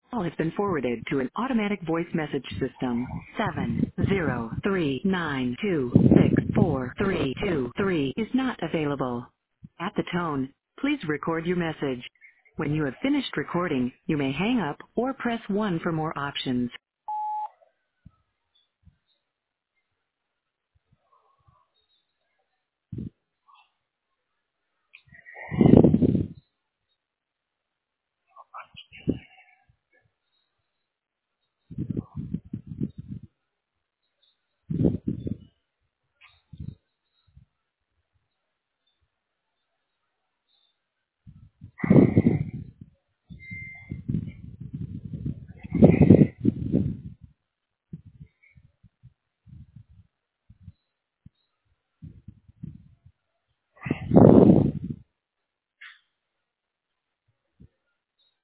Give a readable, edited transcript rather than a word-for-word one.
Call has been forwarded to an automatic voice message system. 703926432 is not available. At the tone, please record your message. When you have finished recording, you may hang up or press 1 for more options.